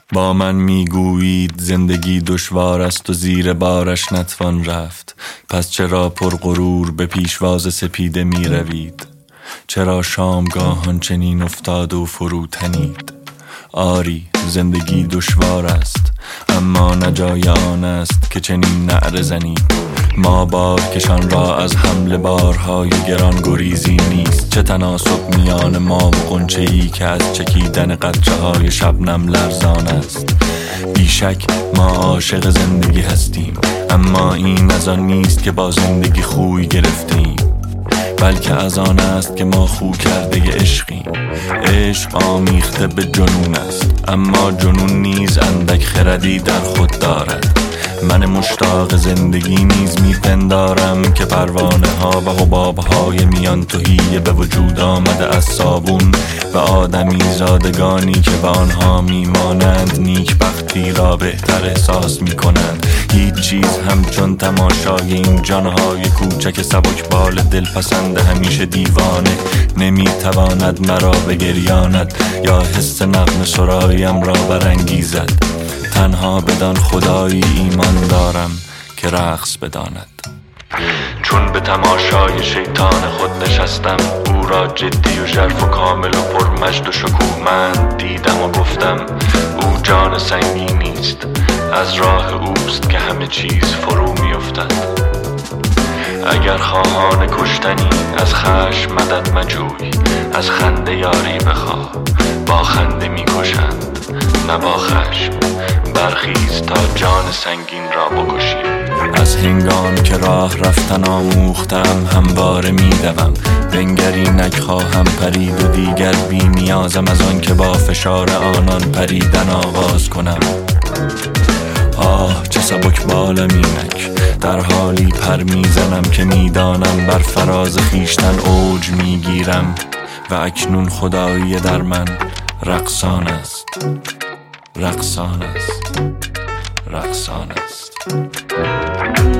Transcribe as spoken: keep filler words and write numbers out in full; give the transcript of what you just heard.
با من میگویید زندگی دشوار است و زیر بارش نتوان رفت. پس چرا پرغرور به پیشواز سپیده می روید؟ چرا شامگاهان چنین افتاد و فرو تنید؟ آری زندگی دشوار است، اما نجای آن است که چنین نعره زنید. ما بارکشان را از حمل بارهای گران گریزی نیست. چه تناسب میان ما و غنچه‌ای که از چکیدن قطره های شبنم لرزان است. بیشک ما عاشق زندگی هستیم، اما این از آن نیست که با زندگی خوی گرفتیم، بلکه از آن است که ما خو کرده عشقیم. عشق آمیخته به جنون است، اما جنون نیز اندک خردی در خود دارد. من مشتاق زندگی نیز میپندارم که پروانه ها و حباب های میان تهی به وجود آمده از صابون و آدمی زادگانی که به آنها میمانند نیکبختی را بهتر احساس میکنند. هیچ چیز همچون تماشای این جانهای کوچک سبکبال دلپسند همیشه دیوانه نمیتواند مرا بگریاند یا حس نغمه سرایم را برانگیزد. تنها بدان خدایی ایمان دارم که رقص بداند. چون به تماشای شیطان خود نشستم، او را جدی و ژرف و کامل و پرمجد و شکوهمند دیدم و گفتم او جان سنگینی است، از راه اوست که همه چیز فرو می افتد. اگر خواهان کشتنی از خشم مدد مجوی، از خنده یاری بخواه، با خنده می کشند نه با خشم. برخیز تا جان سنگین را بکشیم. از هنگام که راه رفتن آموختم همواره می دوم، بنگری نخواهم پرید و دیگر بی نیازم از آن که با فشار آنان پریدن آغاز کنم. آه چه سبک بالم اینک، در حالی پر میزنم که میدانم بر فراز خیشتن اوج میگیرم و اکنون خدایی در من رقصان است، رقصان است، رقصان است.